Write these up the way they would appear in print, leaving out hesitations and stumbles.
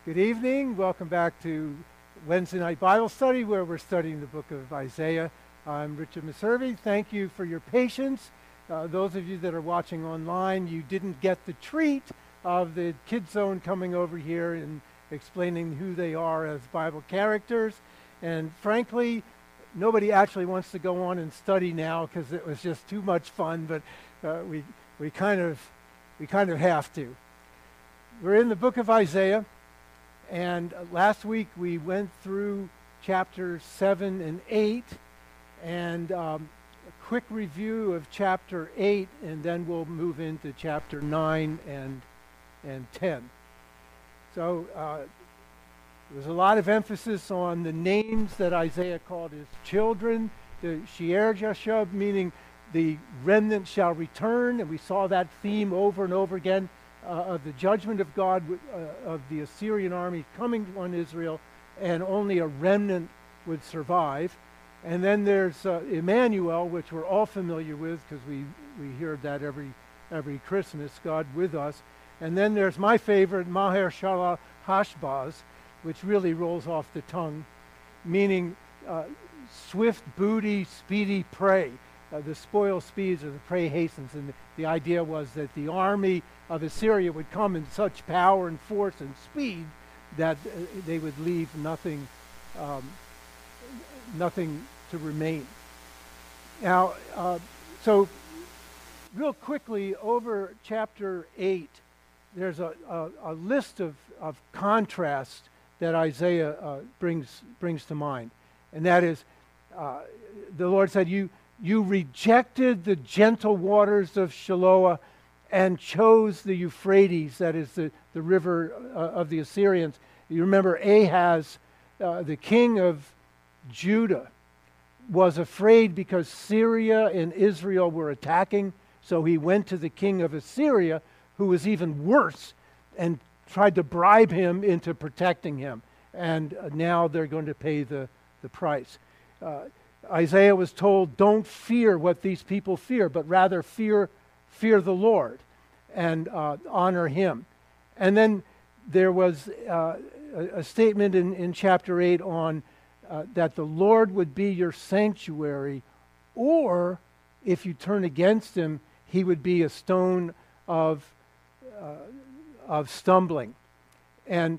Good evening. Welcome back to Wednesday Night Bible Study, where we're studying the book of Isaiah. I'm Richard Meservey. Thank you for your patience. Those of you that are watching online, you didn't get the treat of the Kids Zone coming over here and explaining who they are as Bible characters. And frankly, nobody actually wants to go on and study now because it was just too much fun, but we kind of have to. We're in the book of Isaiah. And last week we went through chapters 7 and 8, and a quick review of chapter 8, and then we'll move into chapter 9 and 10. So there's a lot of emphasis on the names that Isaiah called his children, the Shear Jashub, meaning the remnant shall return, and we saw that theme over and over again. Of the judgment of God, of the Assyrian army coming on Israel, and only a remnant would survive. And then there's Emmanuel, which we're all familiar with because we hear that every Christmas, God with us. And then there's my favorite, Maher Shalal Hashbaz, which really rolls off the tongue, meaning swift booty, speedy prey. The spoil speeds or the prey hastens. And the idea was that the army of Assyria would come in such power and force and speed that they would leave nothing to remain. Now, so real quickly over chapter 8, there's a list of contrast that Isaiah brings to mind, and that is, the Lord said, You rejected the gentle waters of Shiloah and chose the Euphrates, that is the river of the Assyrians. You remember Ahaz, the king of Judah, was afraid because Syria and Israel were attacking, so he went to the king of Assyria, who was even worse, and tried to bribe him into protecting him. And now they're going to pay the price. Isaiah was told, don't fear what these people fear, but rather fear the Lord and honor him. And then there was a statement in chapter 8 on that the Lord would be your sanctuary, or if you turn against him, he would be a stone of stumbling. And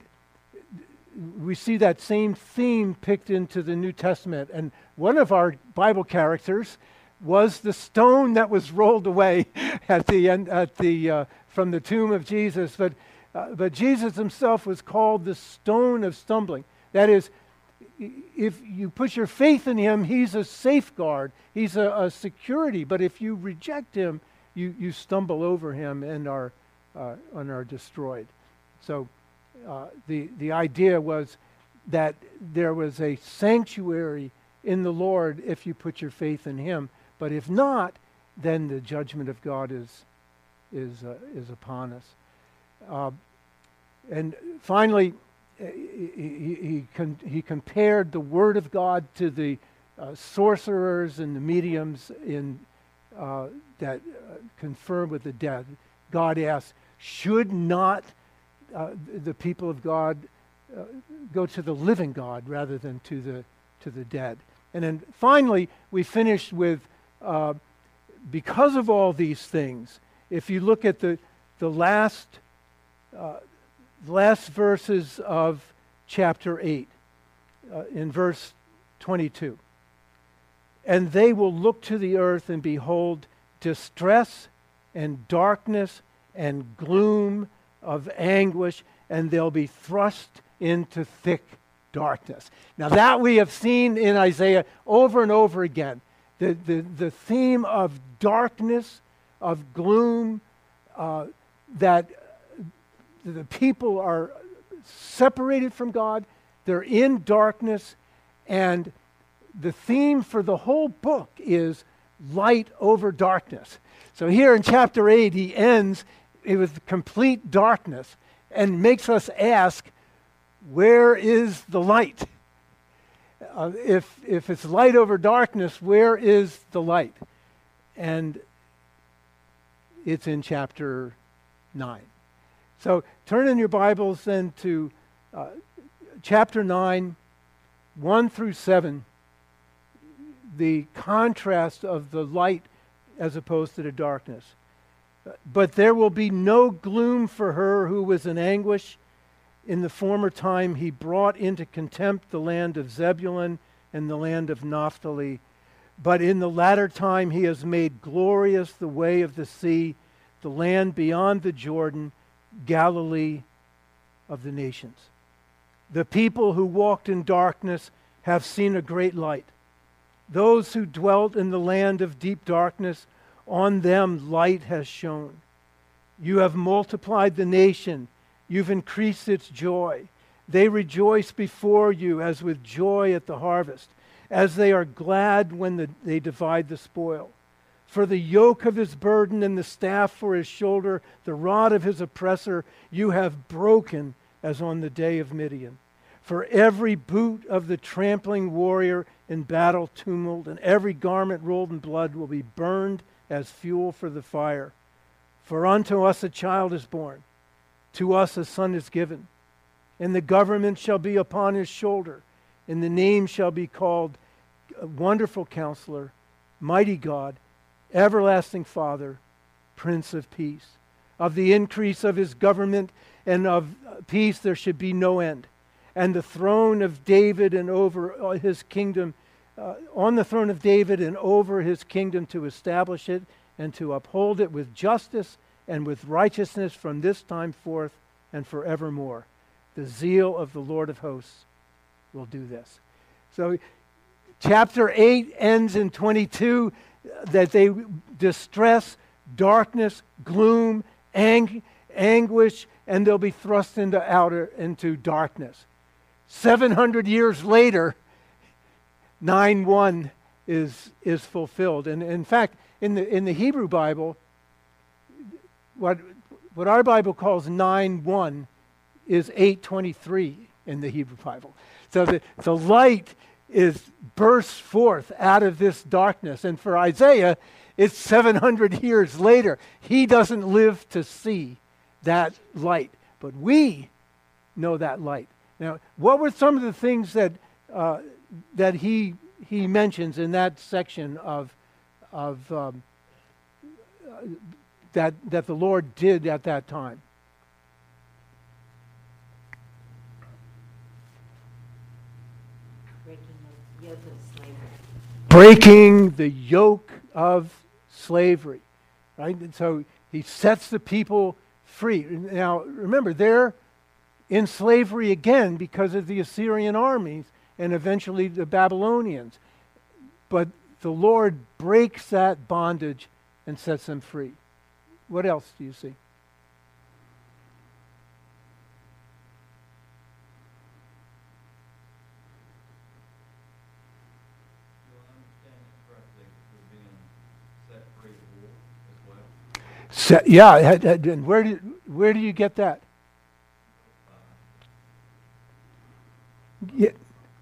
we see that same theme picked into the New Testament. And one of our Bible characters was the stone that was rolled away at the end, from the tomb of Jesus. But Jesus himself was called the stone of stumbling. That is, if you put your faith in him, he's a safeguard. He's a security. But if you reject him, you stumble over him and are destroyed. So the idea was that there was a sanctuary in the Lord if you put your faith in him, but if not, then the judgment of God is upon us. And finally, he compared the Word of God to the sorcerers and the mediums that confer with the dead. God asked, should not the people of God go to the living God rather than to the dead? And then finally, we finished with, because of all these things, if you look at the last verses of chapter 8, in verse 22, and they will look to the earth and behold distress and darkness and gloom of anguish, and they'll be thrust into thick darkness. Now that we have seen in Isaiah over and over again, the theme of darkness, of gloom, that the people are separated from God, they're in darkness, and the theme for the whole book is light over darkness. So here in chapter 8, he ends with complete darkness and makes us ask, where is the light? If it's light over darkness, where is the light? And it's in chapter 9. So turn in your Bibles then to Chapter 9, 1 through 7, the contrast of the light as opposed to the darkness. But there will be no gloom for her who was in anguish. In the former time he brought into contempt the land of Zebulun and the land of Naphtali. But in the latter time he has made glorious the way of the sea, the land beyond the Jordan, Galilee of the nations. The people who walked in darkness have seen a great light. Those who dwelt in the land of deep darkness, on them light has shone. You have multiplied the nation. You've increased its joy. They rejoice before you as with joy at the harvest, as they are glad when they divide the spoil. For the yoke of his burden and the staff for his shoulder, the rod of his oppressor, you have broken as on the day of Midian. For every boot of the trampling warrior in battle tumult and every garment rolled in blood will be burned as fuel for the fire. For unto us a child is born, to us a son is given, and the government shall be upon his shoulder, and the name shall be called Wonderful Counselor, Mighty God, Everlasting Father, Prince of Peace. Of the increase of his government and of peace there should be no end. And the throne of David and over his kingdom, on the throne of David and over his kingdom, to establish it and to uphold it with justice and with righteousness from this time forth and forevermore. The zeal of the Lord of hosts will do this. So chapter 8 ends in 22, that they distress, darkness, gloom, anguish, and they'll be thrust into darkness. 700 years later, 9:1 is fulfilled. And in fact, in the Hebrew Bible, what our Bible calls 9:1 is 8:23 in the Hebrew Bible. So the light bursts forth out of this darkness. And for Isaiah, it's 700 years later. He doesn't live to see that light, but we know that light. Now, what were some of the things that he mentions in that section of that the Lord did at that time? Breaking the yoke of slavery, right? And so he sets the people free. Now, remember, they're in slavery again because of the Assyrian armies and eventually the Babylonians. But the Lord breaks that bondage and sets them free. What else do you see? Yeah, and where do you get that? Yeah.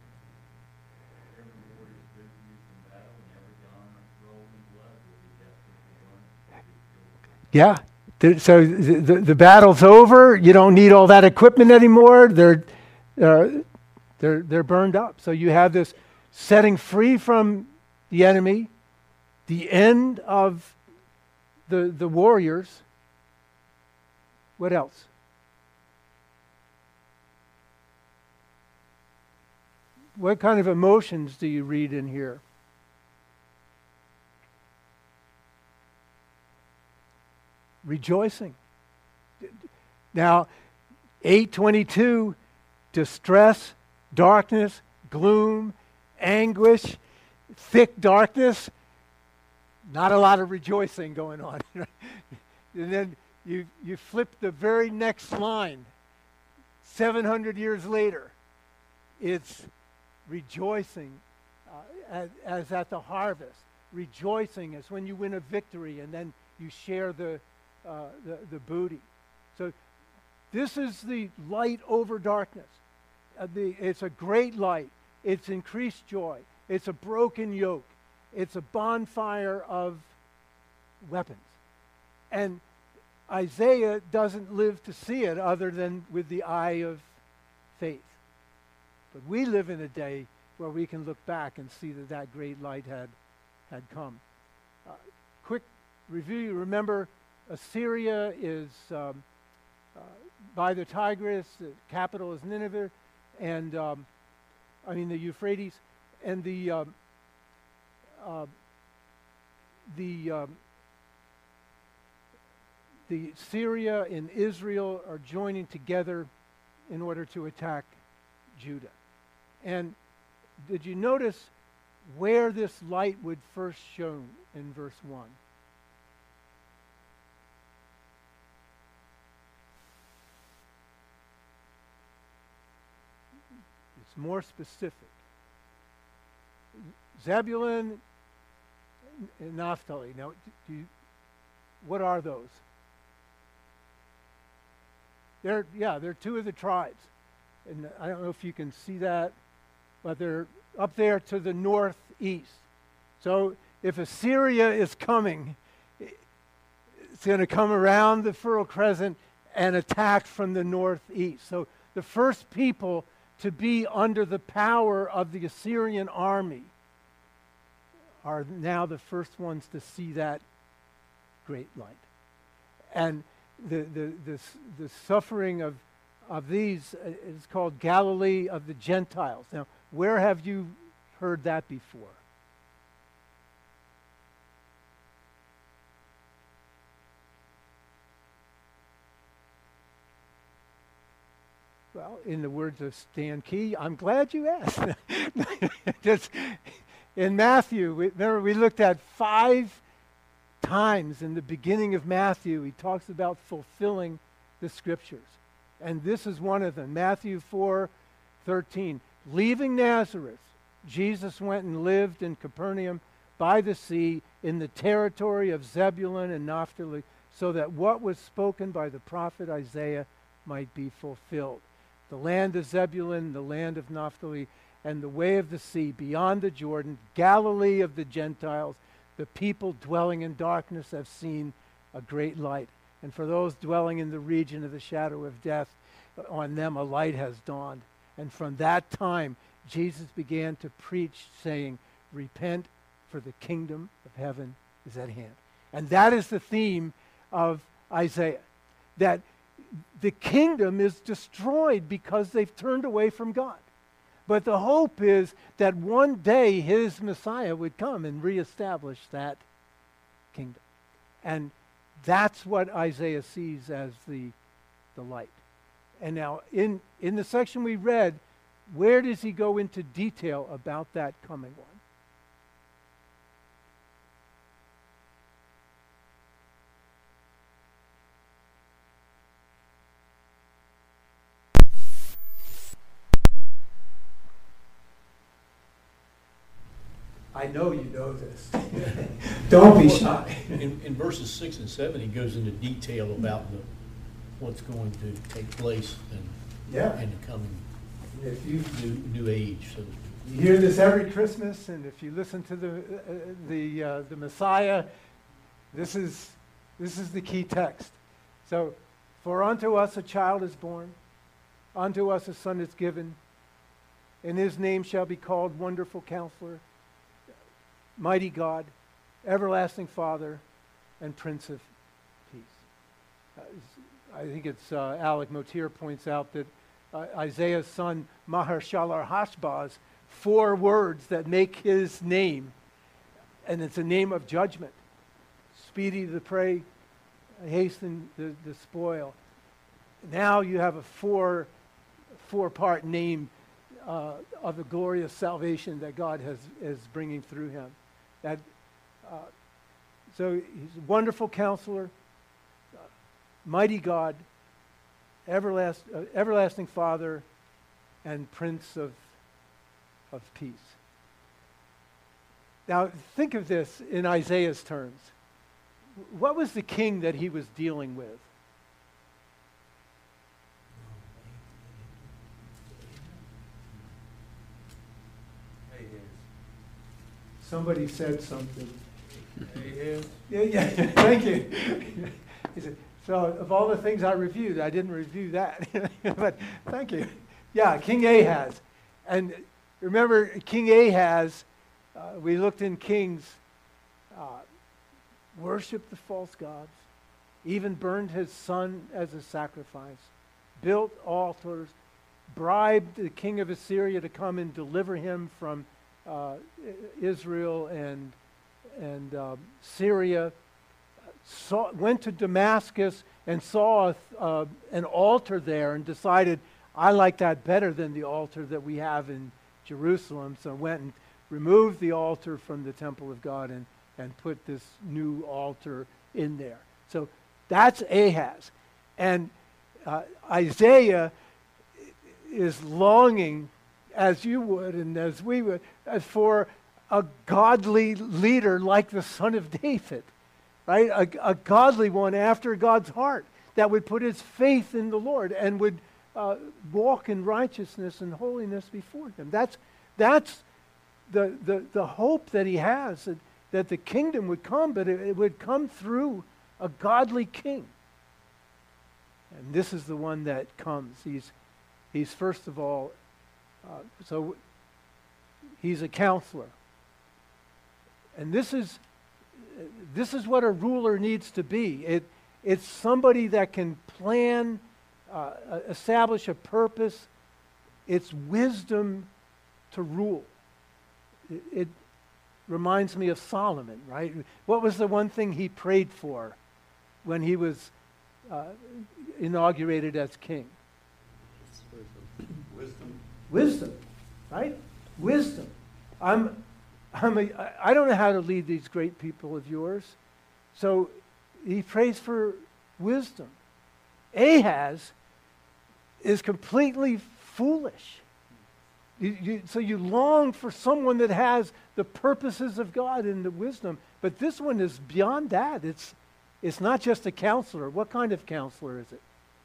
Yeah. So the battle's over. You don't need all that equipment anymore. They're burned up. So you have this setting free from the enemy, the end of the warriors. What else? What kind of emotions do you read in here? Rejoicing. Now, 8:22, distress, darkness, gloom, anguish, thick darkness. Not a lot of rejoicing going on. And then you flip the very next line. 700 years later, it's rejoicing as at the harvest. Rejoicing as when you win a victory and then you share the booty. So this is the light over darkness. It's a great light. It's increased joy. It's a broken yoke. It's a bonfire of weapons. And Isaiah doesn't live to see it other than with the eye of faith. But we live in a day where we can look back and see that that great light had come. Quick review, you remember Assyria is by the Tigris, the capital is Nineveh, and the Euphrates, and the Syria and Israel are joining together in order to attack Judah. And did you notice where this light would first shone in verse 1? It's more specific. Zebulun and Naphtali. Now, what are those? They're two of the tribes. And I don't know if you can see that, but they're up there to the northeast. So if Assyria is coming, it's going to come around the Fertile Crescent and attack from the northeast. So the first people to be under the power of the Assyrian army are now the first ones to see that great light. And the suffering of these is called Galilee of the Gentiles. Now, where have you heard that before? Well, in the words of Stan Key, I'm glad you asked. Just in Matthew, remember we looked at 5 times in the beginning of Matthew, he talks about fulfilling the scriptures. And this is one of them. Matthew 4:13. Leaving Nazareth, Jesus went and lived in Capernaum by the sea in the territory of Zebulun and Naphtali, so that what was spoken by the prophet Isaiah might be fulfilled. The land of Zebulun, the land of Naphtali, and the way of the sea beyond the Jordan, Galilee of the Gentiles, the people dwelling in darkness have seen a great light. And for those dwelling in the region of the shadow of death, on them a light has dawned. And from that time, Jesus began to preach, saying, repent, for the kingdom of heaven is at hand. And that is the theme of Isaiah, that the kingdom is destroyed because they've turned away from God. But the hope is that one day his Messiah would come and reestablish that kingdom. And that's what Isaiah sees as the light. And now, in the section we read, where does he go into detail about that coming one? I know you know this. Don't be shy. In verses 6 and 7, he goes into detail about what's going to take place in the coming new age. So you hear this every Christmas, and if you listen to the Messiah, this is the key text. So, for unto us a child is born, unto us a son is given, and his name shall be called Wonderful Counselor, Mighty God, Everlasting Father, and Prince of Peace. I think it's Alec Motier points out that Isaiah's son Maher-Shalal-Hash-Baz, 4 words that make his name, and it's a name of judgment. Speedy the prey, hasten the spoil. Now you have a four-part name of the glorious salvation that God is bringing through him. So he's a wonderful counselor, mighty God, everlasting Father, and Prince of Peace. Now think of this in Isaiah's terms. What was the king that he was dealing with? Somebody said something. Yeah. Thank you. He said, so of all the things I reviewed, I didn't review that. But thank you. Yeah, King Ahaz. And remember, King Ahaz, we looked in Kings, worshiped the false gods, even burned his son as a sacrifice, built altars, bribed the king of Assyria to come and deliver him from Israel and Syria, went to Damascus and saw an altar there and decided, I like that better than the altar that we have in Jerusalem. So went and removed the altar from the temple of God and put this new altar in there. So that's Ahaz. And Isaiah is longing, as you would and as we would, for a godly leader like the son of David, right? A godly one after God's heart that would put his faith in the Lord and would walk in righteousness and holiness before him. That's the hope that he has, that the kingdom would come, but it would come through a godly king. And this is the one that comes. He's first of all, so he's a counselor. And this is what a ruler needs to be. It's somebody that can plan, establish a purpose. It's wisdom to rule. It reminds me of Solomon, right? What was the one thing he prayed for when he was inaugurated as king? Wisdom, right? Wisdom. I don't know how to lead these great people of yours. So he prays for wisdom. Ahaz is completely foolish. So you long for someone that has the purposes of God and the wisdom. But this one is beyond that. It's not just a counselor. What kind of counselor is it?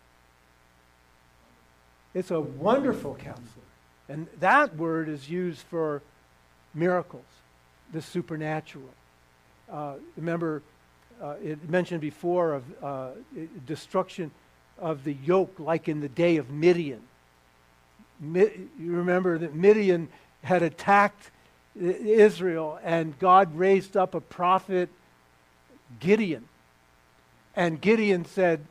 It's a wonderful counselor. And that word is used for miracles, the supernatural. Remember, it mentioned before of destruction of the yoke, like in the day of Midian. You remember that Midian had attacked Israel, and God raised up a prophet, Gideon. And Gideon said,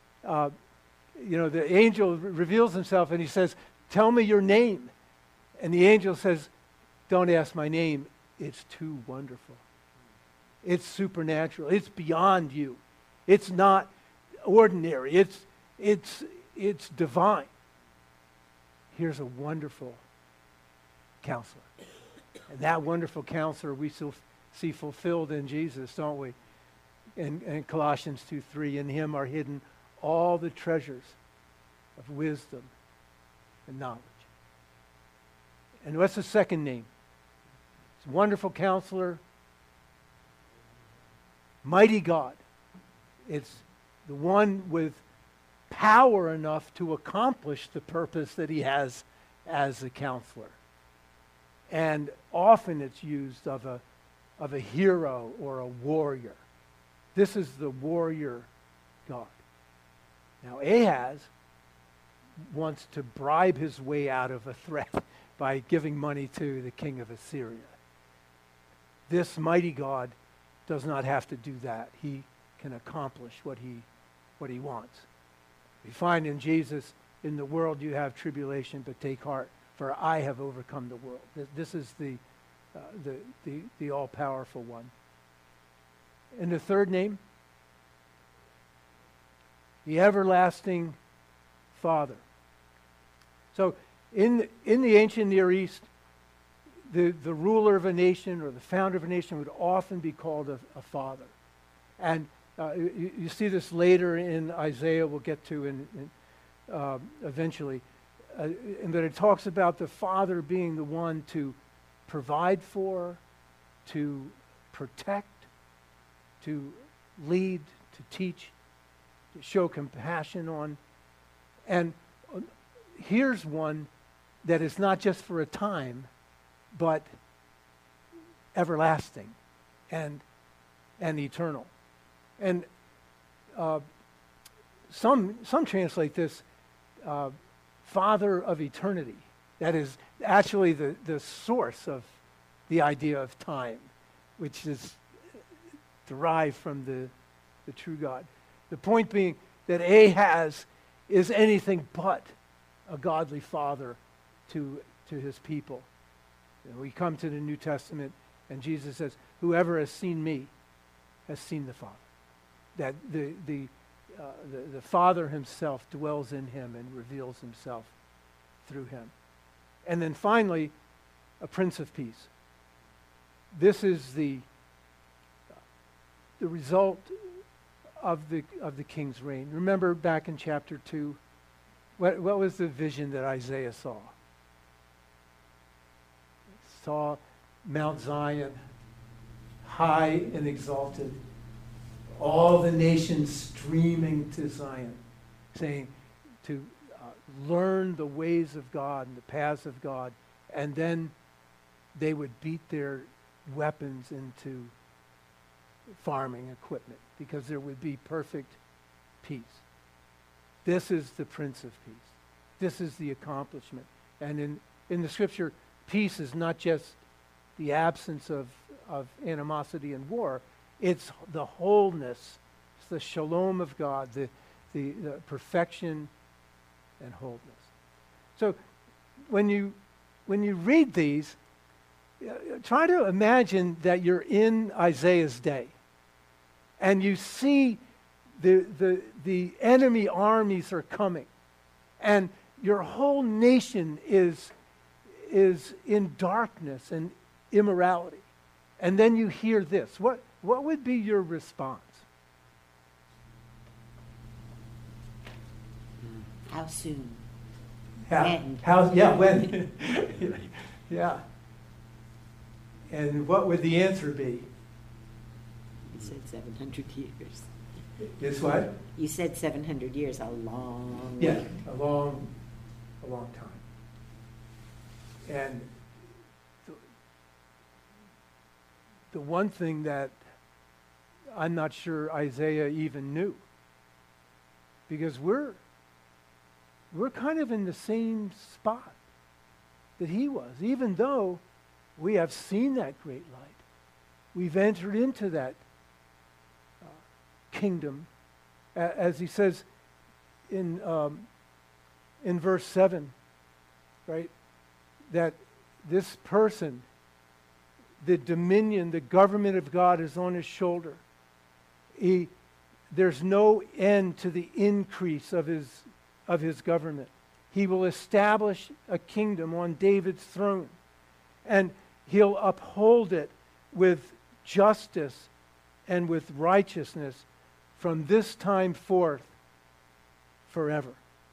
the angel reveals himself and he says, tell me your name. And the angel says, don't ask my name. It's too wonderful. It's supernatural. It's beyond you. It's not ordinary. It's divine. Here's a wonderful counselor. And that wonderful counselor we see fulfilled in Jesus, don't we? In Colossians 2:3, in him are hidden all the treasures of wisdom and knowledge. And what's the second name? It's wonderful counselor, mighty God. It's the one with power enough to accomplish the purpose that he has as a counselor. And often it's used of a hero or a warrior. This is the warrior God. Now Ahaz wants to bribe his way out of a threat by giving money to the king of Assyria. This mighty God does not have to do that. He can accomplish what he wants. We find in Jesus, in the world you have tribulation, but take heart, for I have overcome the world. This is the all-powerful one. And the third name, the everlasting Father. So in the ancient Near East, the ruler of a nation or the founder of a nation would often be called a father. And you see this later in Isaiah, we'll get to eventually. And that it talks about the father being the one to provide for, to protect, to lead, to teach, to show compassion on. And here's one that is not just for a time, but everlasting and eternal. And some translate this Father of eternity. That is actually the source of the idea of time, which is derived from the true God. The point being that Ahaz is anything but a godly father to his people. And we come to the New Testament, and Jesus says, whoever has seen me has seen the Father. That the Father himself dwells in him and reveals himself through him. And then finally, a Prince of Peace. This is the result of the king's reign. Remember back in chapter 2, what was the vision that Isaiah saw? He saw Mount Zion, high and exalted, all the nations streaming to Zion, saying to learn the ways of God and the paths of God, and then they would beat their weapons into farming equipment because there would be perfect peace. This is the Prince of Peace. This is the accomplishment. And in the Scripture, peace is not just the absence of animosity and war. It's the wholeness. It's the shalom of God, the perfection and wholeness. So when you read these, try to imagine that you're in Isaiah's day and you see the enemy armies are coming and your whole nation is in darkness and immorality. And then you hear this. What would be your response? How soon? When? When? Yeah. And what would the answer be? You said 700 years. It's what? You said 700 years, a long Yeah, way. a long time. And the one thing that I'm not sure Isaiah even knew, because we're kind of in the same spot that he was, even though we have seen that great light. We've entered into that kingdom, as he says in verse 7, right? That this person, the dominion, the government of God is on his shoulder. There's no end to the increase of his government. He will establish a kingdom on David's throne, and he'll uphold it with justice and with righteousness from this time forth forever.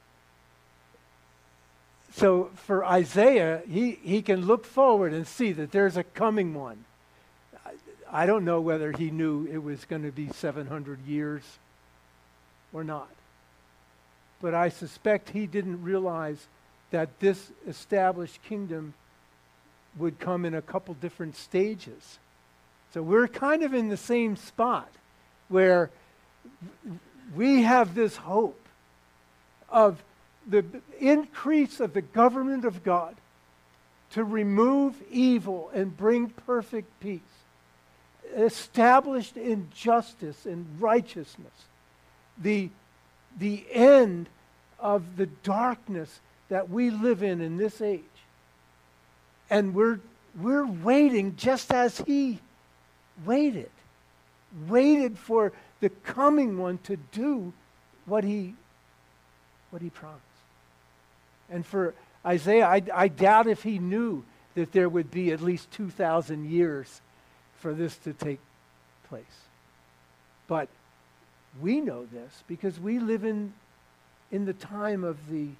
So for Isaiah, he can look forward and see that there's a coming one. I don't know whether he knew it was going to be 700 years or not. But I suspect he didn't realize that this established kingdom would come in a couple different stages. So we're kind of in the same spot where we have this hope of the increase of the government of God to remove evil and bring perfect peace, established in justice and righteousness, the end of the darkness that we live in this age. And we're waiting just as he waited for the coming one to do what he promised. And for Isaiah, I doubt if he knew that there would be at least 2,000 years for this to take place. But we know this because we live in the time of the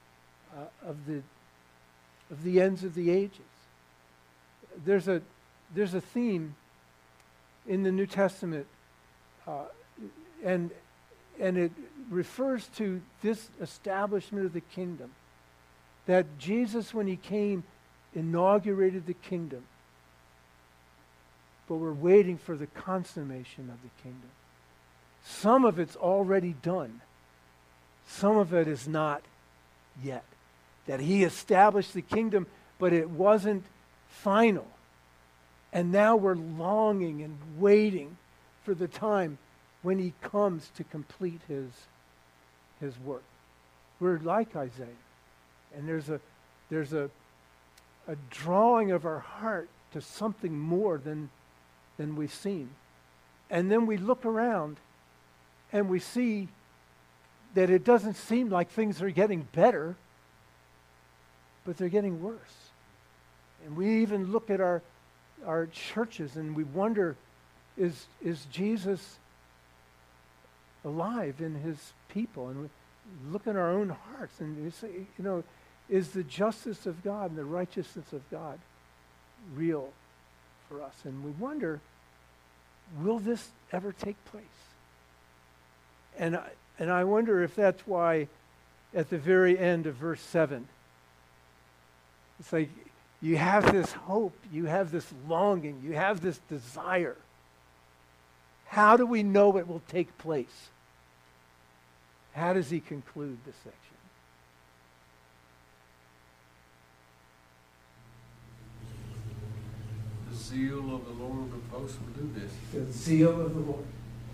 ends of the ages. There's a theme in the New Testament, and it refers to this establishment of the kingdom. That Jesus, when he came, inaugurated the kingdom. But we're waiting for the consummation of the kingdom. Some of it's already done. Some of it is not yet. that he established the kingdom, but it wasn't final. And now we're longing and waiting for the time when he comes to complete his work. We're like Isaiah. And there's a drawing of our heart to something more than we've seen. And then we look around and we see that it doesn't seem like things are getting better, but they're getting worse. And we even look at our churches and we wonder, is Jesus alive in his people? And we look in our own hearts and we say, is the justice of God and the righteousness of God real for us? And we wonder, will this ever take place? And I wonder if that's why at the very end of verse 7, it's like you have this hope, you have this longing, you have this desire. How do we know it will take place? How does he conclude this section? The zeal of the Lord of hosts will do this. The zeal of the Lord.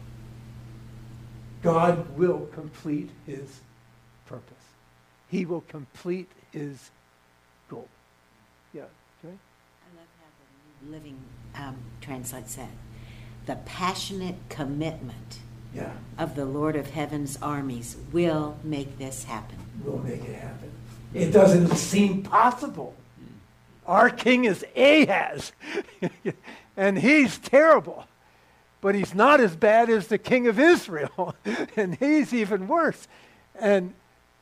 God will complete his purpose. He will complete his goal. Yeah, okay? I love how the New Living Translate said, the passionate commitment of the Lord of Heaven's armies will make this happen. Will make it happen. It doesn't seem possible. Our king is Ahaz, and he's terrible. But he's not as bad as the king of Israel, and he's even worse. And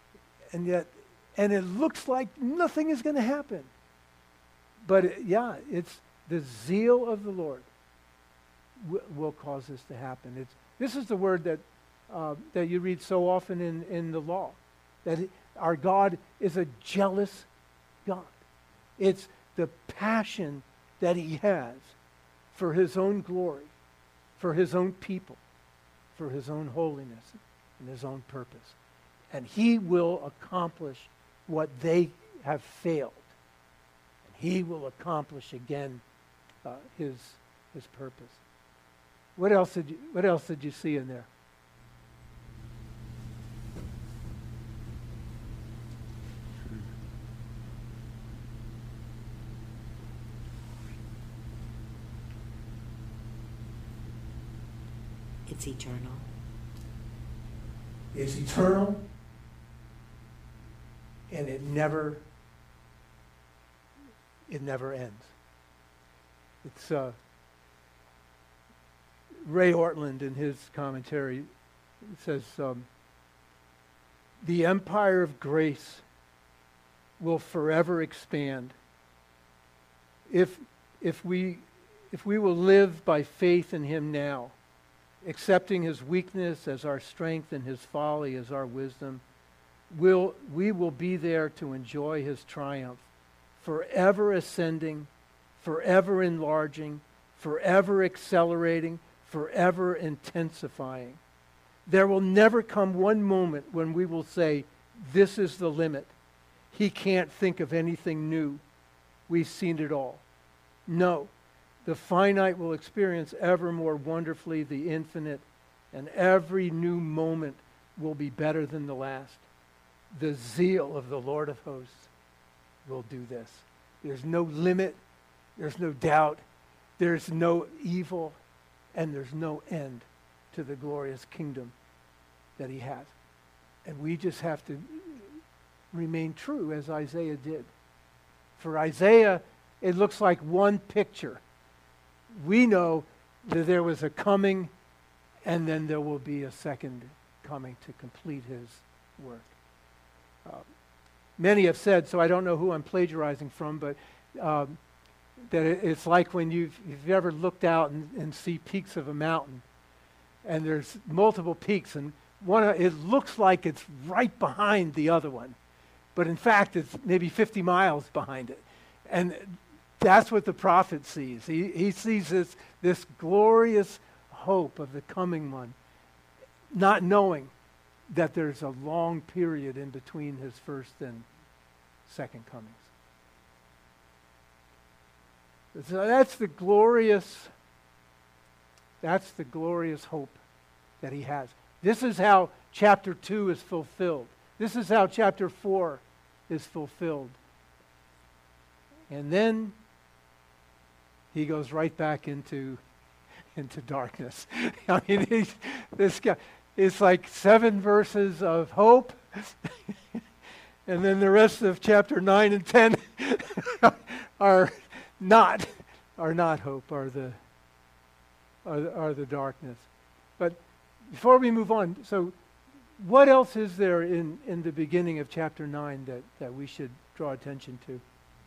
it looks like nothing is going to happen. But it's the zeal of the Lord will cause this to happen. This is the word that you read so often in the law, that our God is a jealous God. It's the passion that he has for his own glory, for his own people, for his own holiness and his own purpose. And he will accomplish what they have failed. And he will accomplish again his purpose. What else did you see in there? It's eternal. It's eternal, and it never ends. It's Ray Ortland in his commentary says, the empire of grace will forever expand if we will live by faith in him now, accepting his weakness as our strength and his folly as our wisdom. We will be there to enjoy his triumph, forever ascending, forever enlarging, forever accelerating, forever intensifying. There will never come one moment when we will say, this is the limit. He can't think of anything new. We've seen it all. No. The finite will experience ever more wonderfully the infinite, and every new moment will be better than the last. The zeal of the Lord of hosts will do this. There's no limit, there's no doubt, there's no evil, and there's no end to the glorious kingdom that he has. And we just have to remain true as Isaiah did. For Isaiah, it looks like one picture. We know that there was a coming, and then there will be a second coming to complete his work. Many have said, so I don't know who I'm plagiarizing from, but that it's like when you've ever looked out and see peaks of a mountain, and there's multiple peaks, and it looks like it's right behind the other one, but in fact it's maybe 50 miles behind it. And that's what the prophet sees. He sees this glorious hope of the coming one, not knowing that there's a long period in between his first second comings. So that's the glorious hope that he has. This is how chapter 2 is fulfilled. This is how chapter 4 is fulfilled. And then he goes right back into darkness. I mean, this guy, it's like 7 verses of hope, and then the rest of chapter 9 and 10 are not hope, are the darkness. But before we move on, so what else is there in the beginning of chapter 9 that we should draw attention to?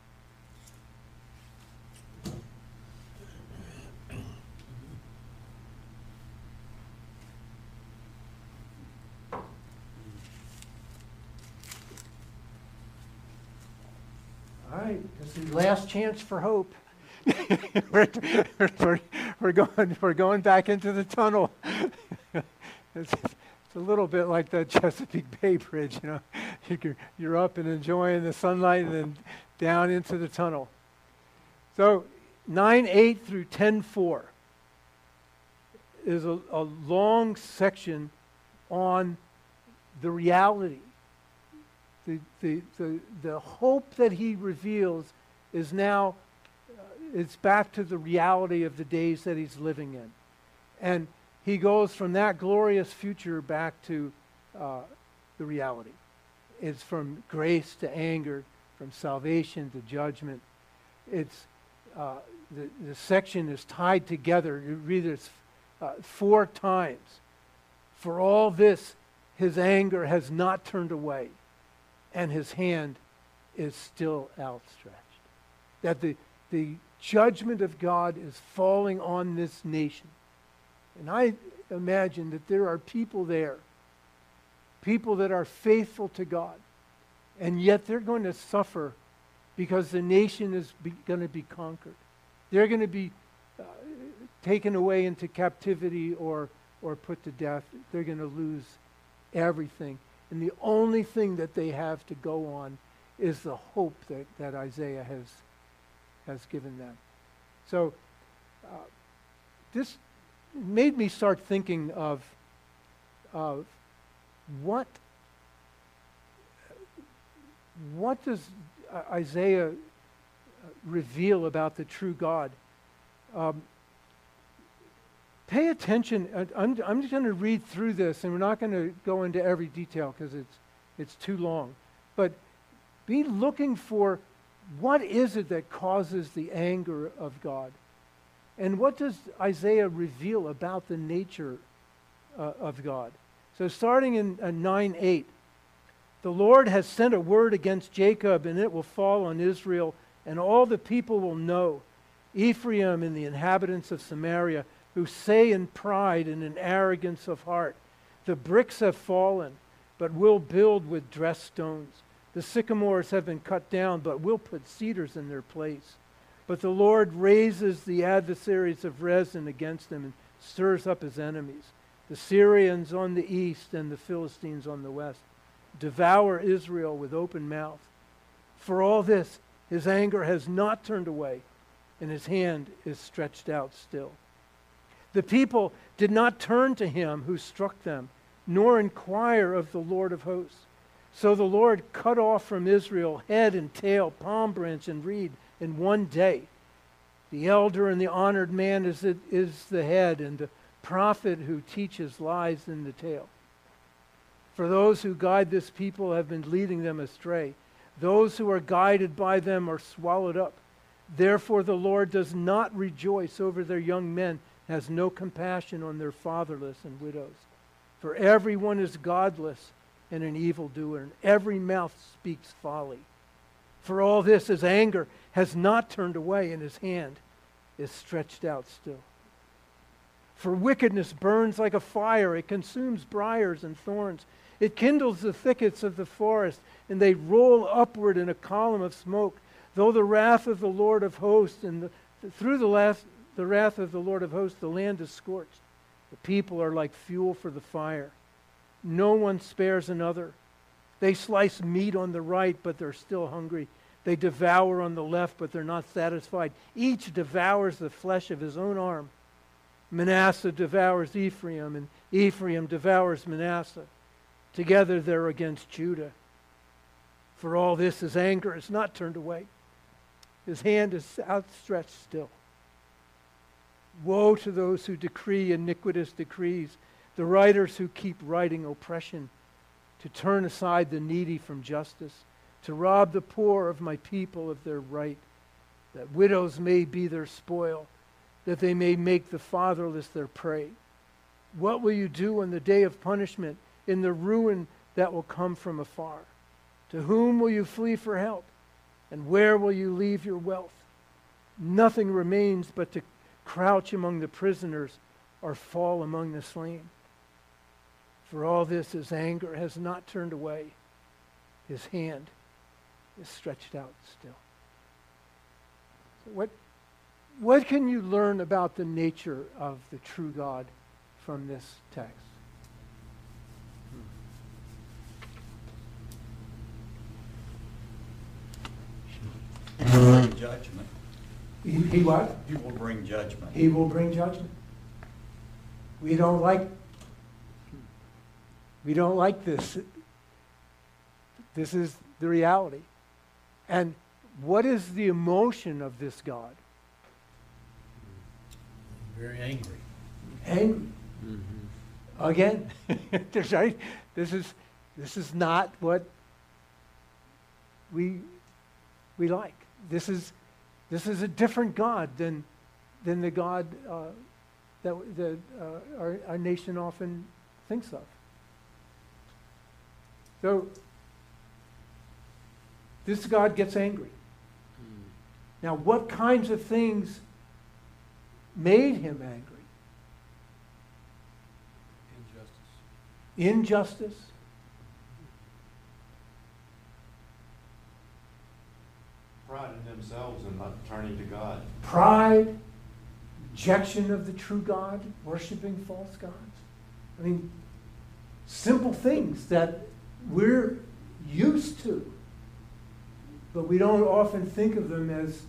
All right, this is the last chance for hope. we're going back into the tunnel. It's a little bit like the Chesapeake Bay Bridge, you know. You're up and enjoying the sunlight, and then down into the tunnel. So 9:8 through 10:4 is a long section on the reality. The hope that he reveals is now, it's back to the reality of the days that he's living in. And he goes from that glorious future back to the reality. It's from grace to anger, from salvation to judgment. It's the section is tied together. You read this 4 times. For all this, his anger has not turned away, and his hand is still outstretched. That the judgment of God is falling on this nation. And I imagine that there are people there, people that are faithful to God, and yet they're going to suffer because the nation is going to be conquered. They're going to be taken away into captivity or put to death. They're going to lose everything. And the only thing that they have to go on is the hope that Isaiah has given them. So this made me start thinking of what does Isaiah reveal about the true God? Pay attention. I'm just going to read through this, and we're not going to go into every detail because it's too long. But be looking for what is it that causes the anger of God, and what does Isaiah reveal about the nature of God? So starting in 9:8, the Lord has sent a word against Jacob, and it will fall on Israel, and all the people will know, Ephraim and the inhabitants of Samaria, who say in pride and in arrogance of heart, the bricks have fallen, but we'll build with dressed stones. The sycamores have been cut down, but we'll put cedars in their place. But the Lord raises the adversaries of Rezin against him and stirs up his enemies. The Syrians on the east and the Philistines on the west devour Israel with open mouth. For all this, his anger has not turned away, and his hand is stretched out still. The people did not turn to him who struck them, nor inquire of the Lord of hosts. So the Lord cut off from Israel head and tail, palm branch and reed in one day. The elder and the honored man is the head, and the prophet who teaches lies in the tail. For those who guide this people have been leading them astray. Those who are guided by them are swallowed up. Therefore the Lord does not rejoice over their young men, has no compassion on their fatherless and widows. For everyone is godless and an evildoer, and every mouth speaks folly. For all this, his anger has not turned away, and his hand is stretched out still. For wickedness burns like a fire. It consumes briars and thorns. It kindles the thickets of the forest, and they roll upward in a column of smoke. Though the wrath of the Lord of hosts, through the wrath of the Lord of hosts, the land is scorched. The people are like fuel for the fire. No one spares another. They slice meat on the right, but they're still hungry. They devour on the left, but they're not satisfied. Each devours the flesh of his own arm. Manasseh devours Ephraim, and Ephraim devours Manasseh. Together they're against Judah. For all this, his anger is not turned away. His hand is outstretched still. Woe to those who decree iniquitous decrees, the writers who keep writing oppression, to turn aside the needy from justice, to rob the poor of my people of their right, that widows may be their spoil, that they may make the fatherless their prey. What will you do on the day of punishment, in the ruin that will come from afar? To whom will you flee for help? And where will you leave your wealth? Nothing remains but to crouch among the prisoners or fall among the slain. For all this, his anger has not turned away. His hand is stretched out still. So what can you learn about the nature of the true God from this text? Judgment. He what? He will bring judgment. He will bring judgment. We don't like this. This is the reality. And what is the emotion of this God? Very angry. Angry. Mm-hmm. Again, right? This is not what we like. This is a different God than the God that our nation often thinks of. So this God gets angry. Now, what kinds of things made him angry? Injustice. Pride in themselves and not turning to God. Pride, rejection of the true God, worshiping false gods. I mean, simple things that we're used to, but we don't often think of them as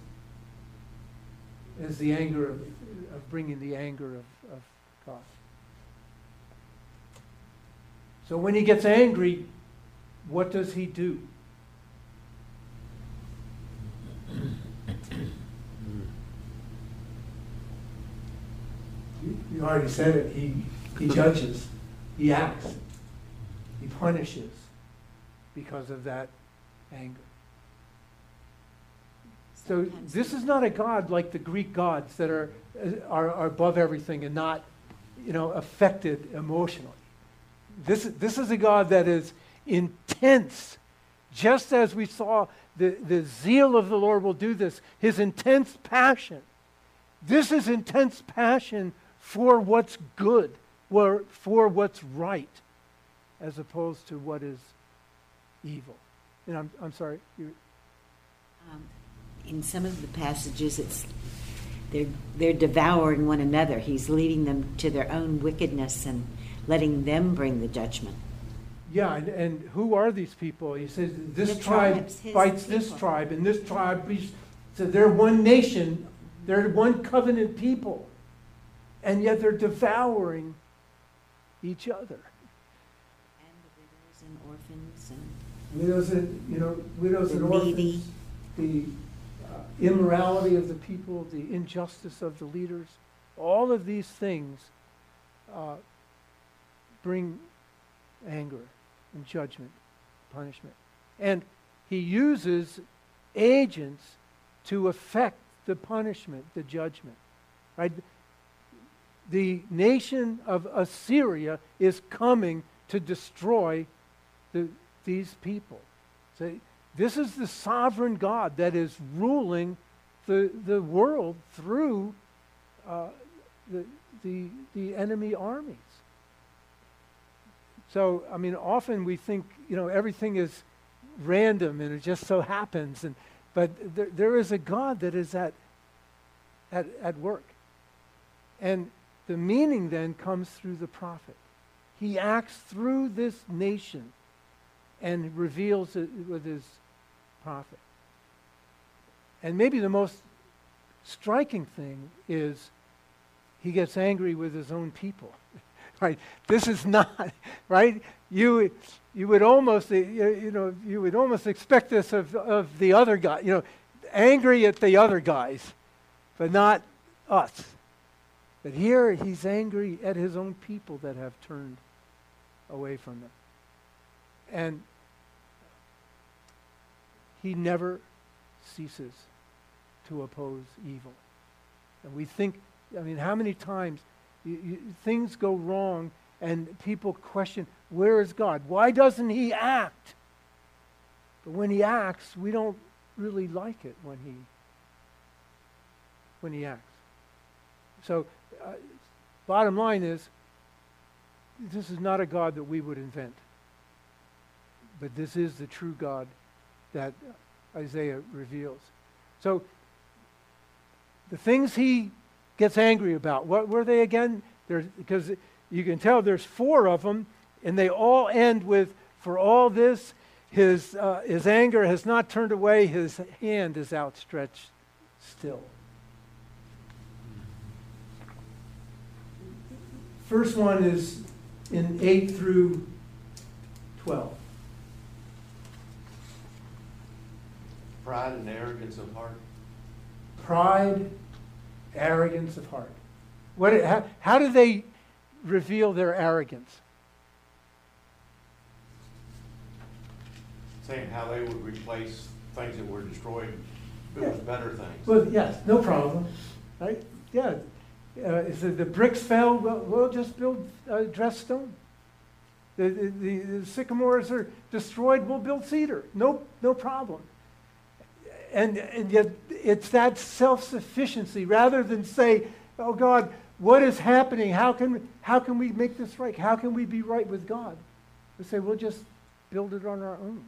the anger of bringing the anger of God. So when he gets angry, what does he do? You already said it. He judges. He acts. He punishes because of that anger. So this is not a God like the Greek gods that are above everything and not, affected emotionally. This is a God that is intense, just as we saw the zeal of the Lord will do this. His intense passion. This is intense passion for what's good, or for what's right, as opposed to what is evil. And I'm sorry. In some of the passages, they're devouring one another. He's leading them to their own wickedness and letting them bring the judgment. Yeah, and who are these people? He says this tribe fights this tribe, and this tribe. So they're one nation. They're one covenant people, and yet they're devouring each other. And the widows and orphans and widows and orphans. The immorality of the people, the injustice of the leaders, all of these things bring anger and judgment, punishment. And he uses agents to affect the punishment, the judgment. Right? The nation of Assyria is coming to destroy these people. So this is the sovereign God that is ruling the world through the enemy armies. So, I mean, often we think, everything is random and it just so happens. But there is a God that is at work. And the meaning then comes through the prophet. He acts through this nation and reveals it with his prophet. And maybe the most striking thing is he gets angry with his own people. Right? This is not right. You would almost you would almost expect this of the other guy. Angry at the other guys, but not us. But here he's angry at his own people that have turned away from him. And he never ceases to oppose evil. And we think, how many times things go wrong and people question, where is God? Why doesn't he act? But when he acts, we don't really like it when he acts. So, bottom line is, this is not a God that we would invent. But this is the true God that Isaiah reveals. So, the things he gets angry about, what were they again? Because you can tell there's 4 of them, and they all end with, for all this, his anger has not turned away, his hand is outstretched still. First one is in 8 through 12. Pride and arrogance of heart. Pride, arrogance of heart. How do they reveal their arrogance? Saying how they would replace things that were destroyed with better things. Well, yes, no problem. Right? Yeah. If the bricks fell, we'll just build dressed stone. The sycamores are destroyed, we'll build cedar. No problem. And yet it's that self-sufficiency rather than say, oh God, what is happening? How can we make this right? How can we be right with God? We say, we'll just build it on our own.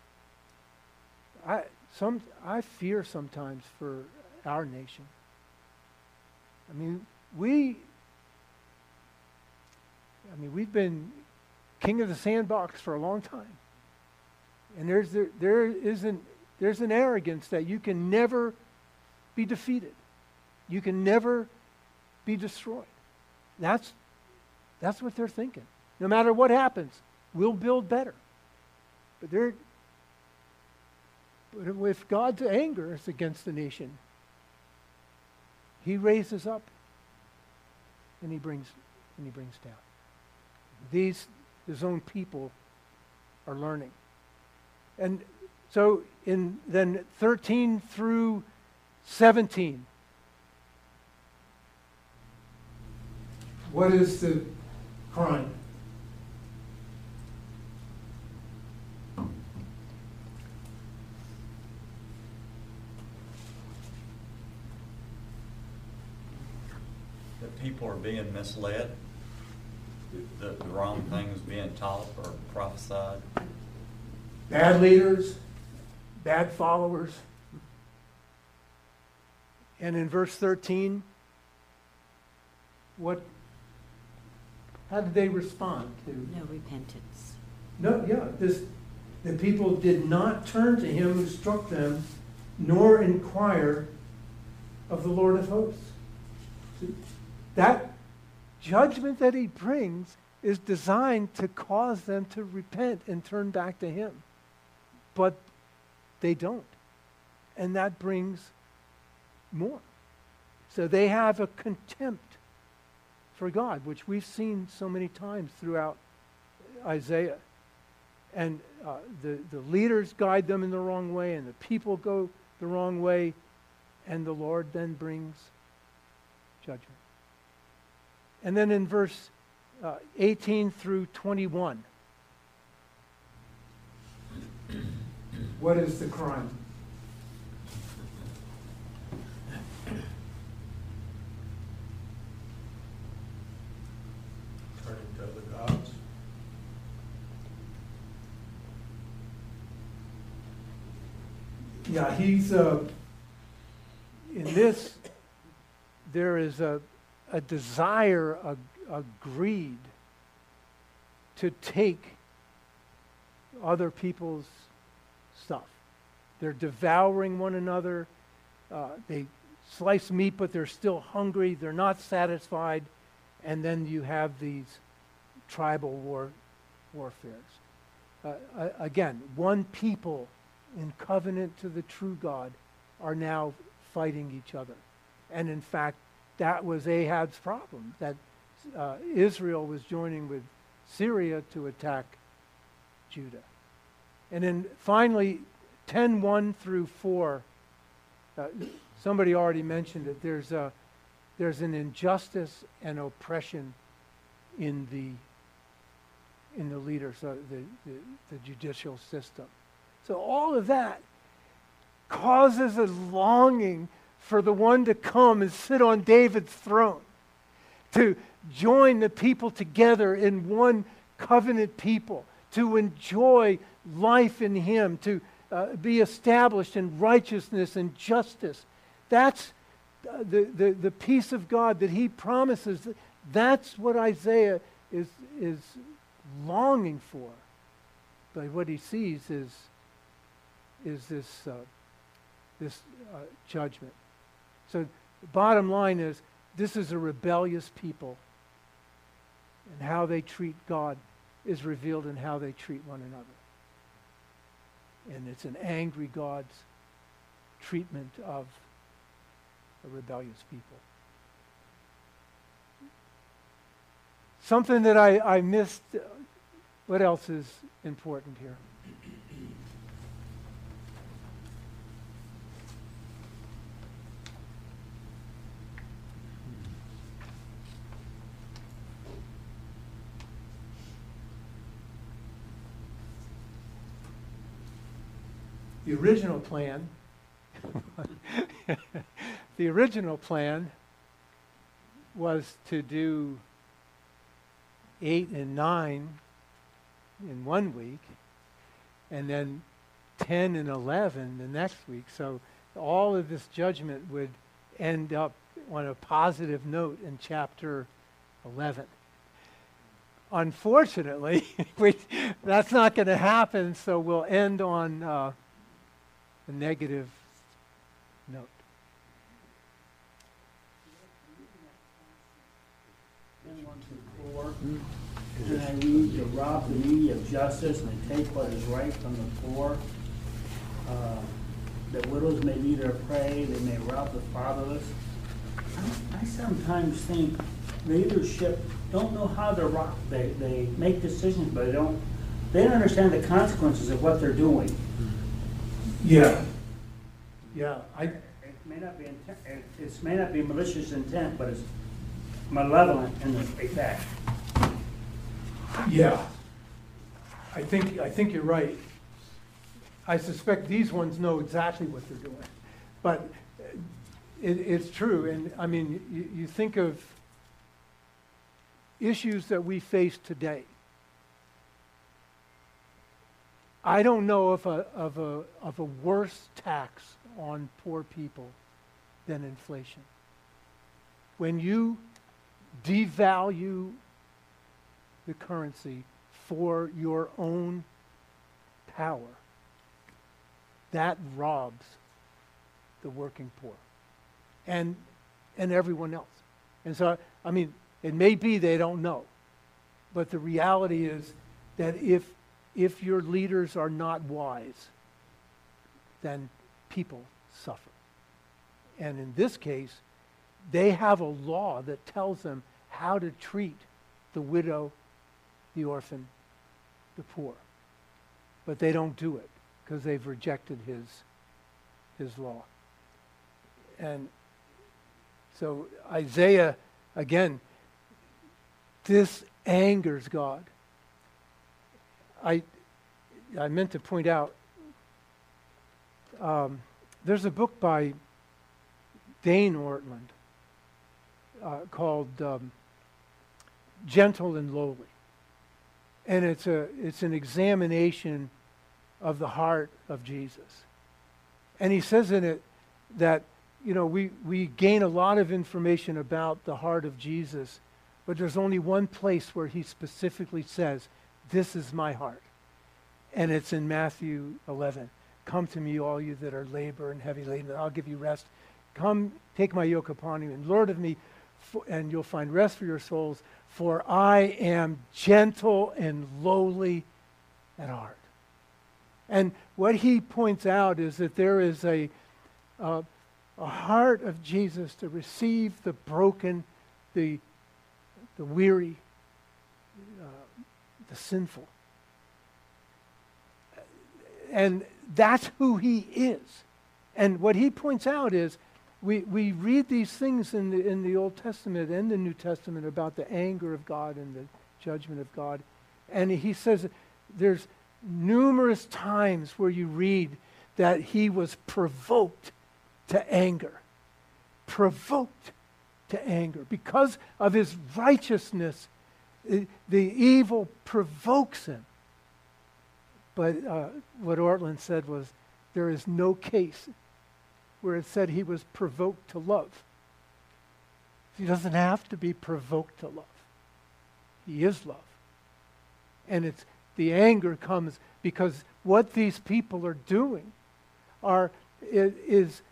I fear sometimes for our nation. We've been king of the sandbox for a long time. And there's an arrogance that you can never be defeated. You can never be destroyed. That's what they're thinking. No matter what happens, we'll build better. But if God's anger is against the nation, he raises up and he brings down. His own people are learning. And so then 13 through 17. What is the crime? That people are being misled, the wrong things being taught or prophesied. Bad leaders, bad followers. And in verse 13, how did they respond to? No repentance. The people did not turn to him who struck them, nor inquire of the Lord of hosts. See, that judgment that he brings is designed to cause them to repent and turn back to him. But they don't. And that brings more. So they have a contempt for God, which we've seen so many times throughout Isaiah. And the leaders guide them in the wrong way, and the people go the wrong way, and the Lord then brings judgment. And then in verse 18 through 21, what is the crime? Turning to other gods. Yeah, he's in this. There is a desire, a greed to take other people's stuff. They're devouring one another. They slice meat, but they're still hungry. They're not satisfied. And then you have these tribal warfares. Again, one people in covenant to the true God are now fighting each other. And in fact, that was Ahab's problem, that Israel was joining with Syria to attack Judah. And then finally, 10:1 through 4, somebody already mentioned it, there's an injustice and oppression in the leaders, the judicial system. So all of that causes a longing for the one to come and sit on David's throne, to join the people together in one covenant people, to enjoy life in him, to be established in righteousness and justice. That's the peace of God that he promises. That's what Isaiah is longing for. But what he sees is this judgment. So the bottom line is, this is a rebellious people, and how they treat God is revealed in how they treat one another. And it's an angry God's treatment of a rebellious people. Something that I missed, what else is important here? The original plan, was to do 8 and 9 in 1 week, and then 10 and 11 the next week. So all of this judgment would end up on a positive note in chapter 11. Unfortunately, that's not going to happen, so we'll end on a negative note. And I read, to rob the needy of justice and to take what is right from the poor. That widows may be their prey, they may rob the fatherless. I sometimes think leadership don't know how to rob. They make decisions, but they don't understand the consequences of what they're doing. Yeah. It may not be malicious intent, but it's malevolent in the effect. Yeah. I think you're right. I suspect these ones know exactly what they're doing. But it's true. And I mean, you think of issues that we face today. I don't know of a worse tax on poor people than inflation. When you devalue the currency for your own power, that robs the working poor and everyone else. And so, I mean, it may be they don't know, but the reality is that if your leaders are not wise, then people suffer. And in this case, they have a law that tells them how to treat the widow, the orphan, the poor. But they don't do it because they've rejected his law. And so Isaiah, again, this angers God. I meant to point out, there's a book by Dane Ortland called Gentle and Lowly. And it's an examination of the heart of Jesus. And he says in it that, you know, we gain a lot of information about the heart of Jesus, but there's only one place where he specifically says, "This is my heart." And it's in Matthew 11. Come to me, all you that are labor and heavy laden, and I'll give you rest. Come, take my yoke upon you, and learn of me, and you'll find rest for your souls. For I am gentle and lowly at heart. And what he points out is that there is a heart of Jesus to receive the broken, the weary, the sinful. And that's who he is. And what he points out is, we read these things in the Old Testament and the New Testament about the anger of God and the judgment of God. And he says there's numerous times where you read that he was provoked to anger. Provoked to anger. Because of his righteousness, the evil provokes him. But what Ortlund said was, there is no case where it said he was provoked to love. He doesn't have to be provoked to love. He is love. And the anger comes because what these people are doing is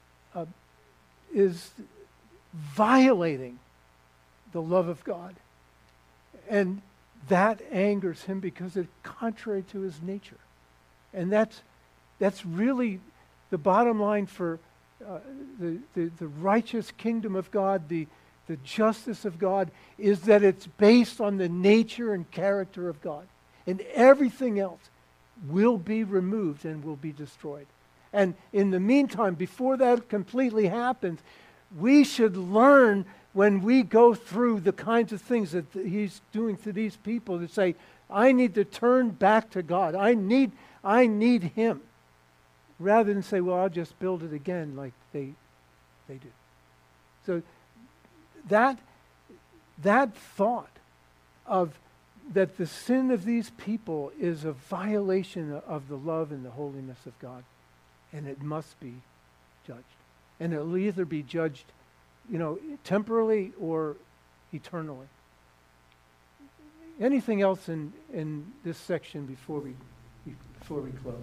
violating the love of God. And that angers him because it's contrary to his nature. And that's really the bottom line for the righteous kingdom of God, the justice of God, is that it's based on the nature and character of God. And everything else will be removed and will be destroyed. And in the meantime, before that completely happens, we should learn when we go through the kinds of things that he's doing to these people to say, I need to turn back to God. I need him. Rather than say, well, I'll just build it again like they do. So that thought of that the sin of these people is a violation of the love and the holiness of God, and it must be judged. And it'll either be judged, temporally or eternally. Anything else in this section before we close?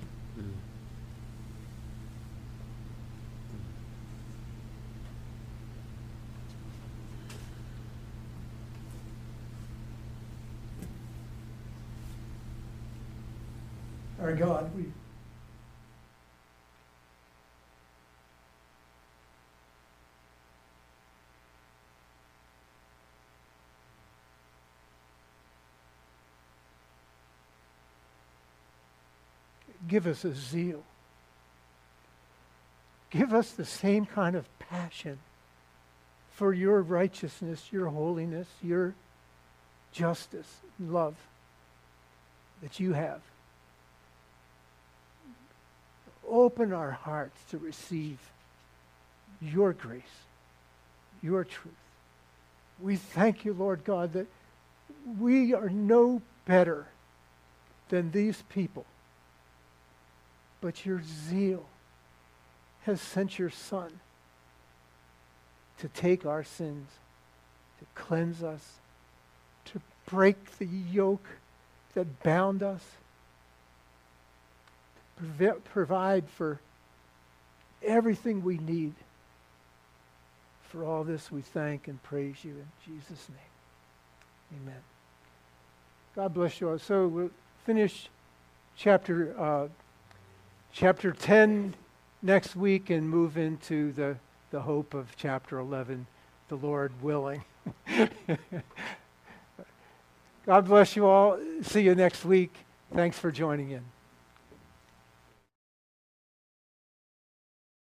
Our God, we give us a zeal. Give us the same kind of passion for your righteousness, your holiness, your justice, and love that you have. Open our hearts to receive your grace, your truth. We thank you, Lord God, that we are no better than these people. But your zeal has sent your Son to take our sins, to cleanse us, to break the yoke that bound us, to provide for everything we need. For all this we thank and praise you in Jesus' name. Amen. God bless you all. So we'll finish chapter 10 next week and move into the hope of chapter 11, the Lord willing. God bless you all. See you next week. Thanks for joining in.